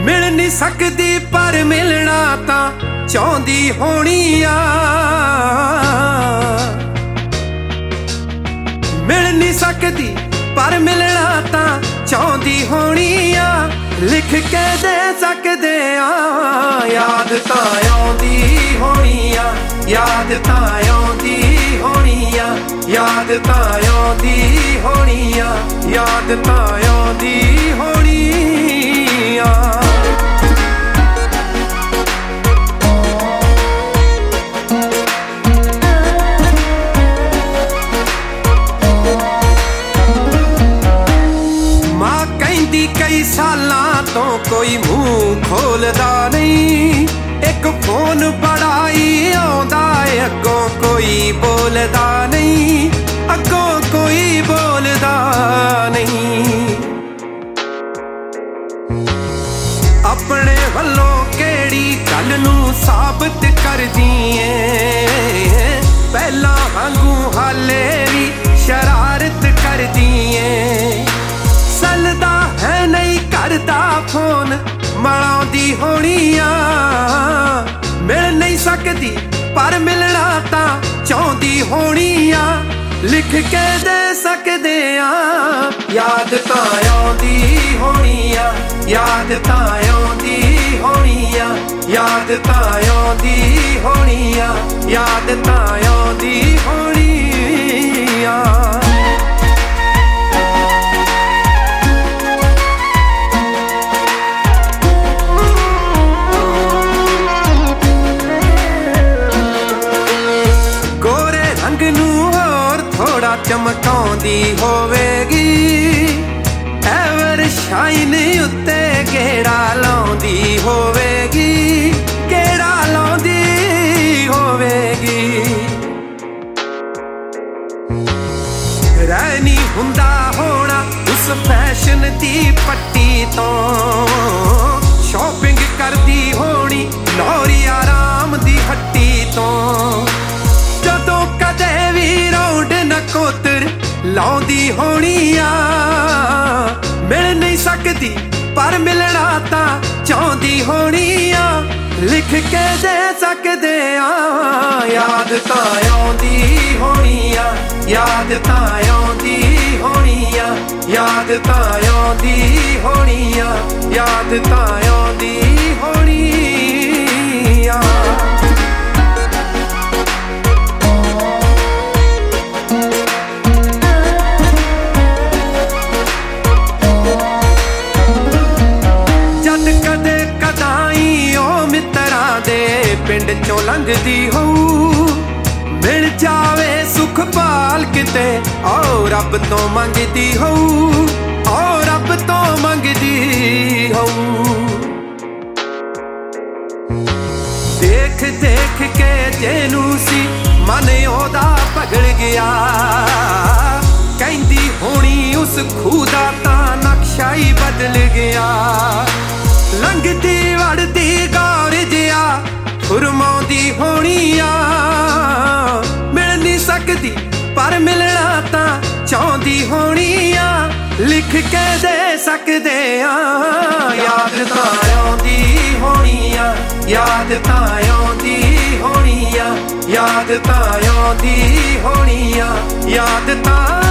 मिल नहीं सकदी पर मिलना तां चाहुंदी होनी आ। मिल नहीं सकदी पर मिलना तां चाहुंदी होनी आ। लिख के दे सकदे आ याद तां आउंदी होनी आ। याद तां आउंदी होनी आ। याद तां आउंदी होनी आ। याद तां आउंदी होनी आ। कई सालां तो कोई मुंह खोलदा नहीं, एक फोन बड़ा ही आउंदा है अगों कोई बोलदा नहीं। अगों कोई बोलदा नहीं। अपने वल्लों केड़ी गल नूं साबित करदी ऐ, पहला वांगू हाले भी शरारत करदी ऐ। चलदा है नहीं करदा फोन मलाउंदी होनी आ। मिल नहीं सकदी पर मिलना तां चाहुंदी होनी आ। लिख के दे सकदे आ याद तां आउंदी होनी आ। याद तां आउंदी होनी आ। याद तां आउंदी होनी आ। याद तां आउंदी होनी आ। चमकाउंदी होवेगी एवर शाइन उत्ते गेड़ा लाउंदी होवेगी। गेड़ा लाउंदी होवेगी। रहनी हुंदा होना उस फैशन दी पट्टी तो, शॉपिंग करदी होनी लौरी आराम दी हट्टी तो। जदों कदे भी राउंड नकोतर लाउंदी होनी आ। मिल नहीं सकदी पर मिलना तां चाहुंदी होनी आ। लिख के दे सकदे आ याद तां आउंदी होनी आ। याद तां आउंदी होनी आ। याद तां आउंदी होनी आ। याद तां आउंदी होनी आ। पिंड चों लंघदी होऊ मिल जावे सुख पाल किते ओ रब तो मंगदी होऊ। ओ रब तो मंगदी होऊ। देख देख के जेनू सी मन ओदा पगड़ गया, कहंदी होनी उस खूदा ता नक्शा ही बदल गया। लंघदी वड़दी गौर जिया फुरमाउंदी होनी आ। मिल नहीं सकदी पर मिलना तां चाहुंदी होनी आ। लिख के दे सकदे आ याद तां आउंदी होनी आ। याद तां आउंदी होनी आ। याद तां आउंदी होनी आ। याद तां